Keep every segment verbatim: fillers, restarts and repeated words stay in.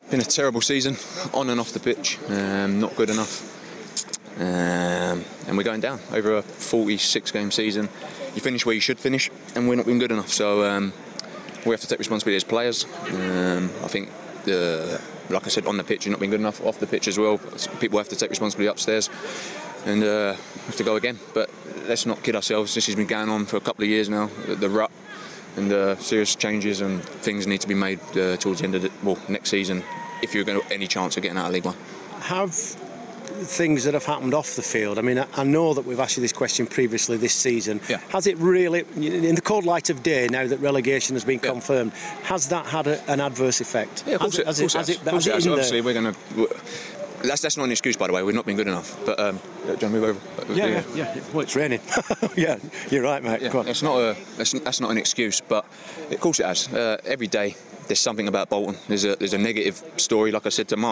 Been a terrible season, on and off the pitch, um, not good enough. Um, and we're going down over a forty-six game season. You finish where you should finish, and we're not being good enough. So um, we have to take responsibility as players. Um, I think, the, like I said, on the pitch, you're not being good enough. Off the pitch as well, people have to take responsibility upstairs, and uh, have to go again. But let's not kid ourselves. This has been going on for a couple of years now. The, the rut and uh, serious changes and things need to be made uh, towards the end of the, well, next season, if you're going to any chance of getting out of League One. Have things that have happened off the field, I mean, I know that we've asked you this question previously this season, yeah. has it really, in the cold light of day, now that relegation has been yeah. confirmed, has that had a, an adverse effect? Yeah, of course has it, it, has it, has it, has it Obviously, we're going to... That's that's not an excuse, by the way. We've not been good enough. But um, do you want to move over? Yeah, yeah, yeah. Well, it's raining. Yeah, you're right, mate. Yeah, Go on. It's not a. That's, that's not an excuse, but of course it has. Uh, every day there's something about Bolton. There's a there's a negative story. Like I said to Mark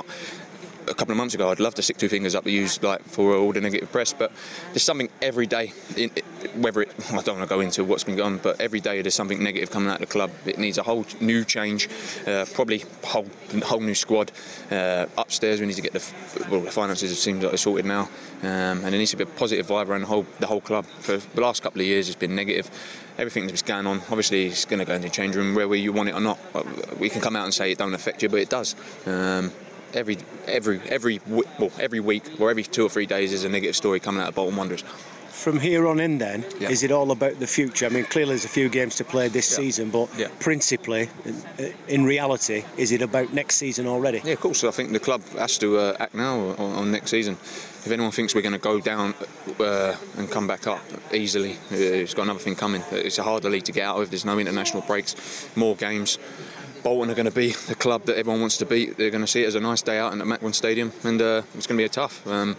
a couple of months ago, I'd love to stick two fingers up to use like for all the negative press, but there's something every day. In, whether it, I don't want to go into what's been going on, but every day there's something negative coming out of the club. It needs a whole new change, uh, probably whole whole new squad. Uh, upstairs, we need to get the well, the finances. It seems like they're sorted now, um, and there needs to be a positive vibe around the whole the whole club. For the last couple of years, it's been negative. Everything that's going on, obviously, it's going to go into the change room, whether you want it or not. We can come out and say it don't affect you, but it does. Um, Every every every well every week or every two or three days is a negative story coming out of Bolton Wanderers. From here on in, then, yeah. is it all about the future? I mean, clearly there's a few games to play this yeah. season, but yeah. principally, in reality, is it about next season already? Yeah, of course. I think the club has to uh, act now on, on next season. If anyone thinks we're going to go down uh, and come back up easily, uh, it's got another thing coming. It's a harder league to get out of. There's no international breaks, more games. Bolton are going to be the club that everyone wants to beat. They're going to see it as a nice day out in the Macron Stadium, and uh, it's going to be a tough. Um,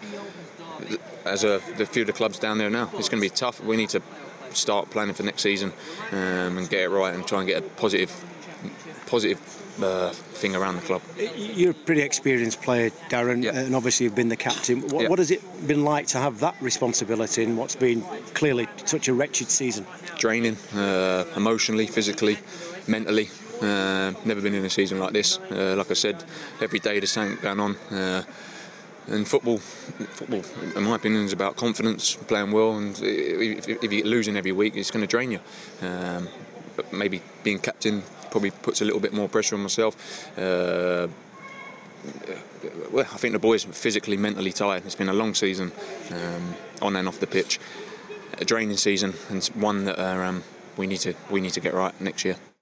as a, the few of the clubs down there now, it's going to be tough. We need to start planning for next season um, and get it right and try and get a positive, positive uh, thing around the club. You're a pretty experienced player, Darren, yeah. and obviously you've been the captain. What, yeah. what has it been like to have that responsibility in what's been clearly such a wretched season? Draining, uh, emotionally, physically, mentally. Uh, never been in a season like this. Uh, like I said, every day there's something going on. Uh, and football, football, in my opinion, is about confidence, playing well. And if, if you're losing every week, it's going to drain you. Um, but maybe being captain probably puts a little bit more pressure on myself. Uh, well, I think the boys are physically, mentally tired. It's been a long season, um, on and off the pitch. A draining season, and one that uh, um, we need to we need to get right next year.